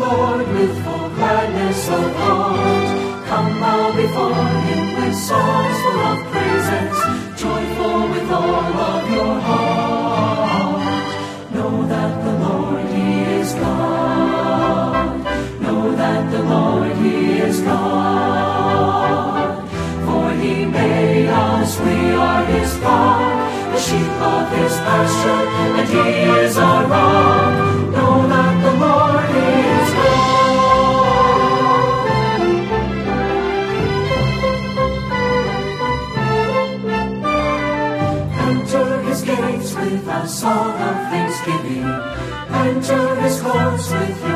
Lord with full gladness of heart. Come bow before him with songs full of praises, joyful with all of your heart. Know that the Lord, he is God. Know that the Lord, he is God. For he made us, we are his flock, the sheep of his pasture, and he is our rock. Know that the Lord is God. Enter his gates with a song of thanksgiving. Enter his courts with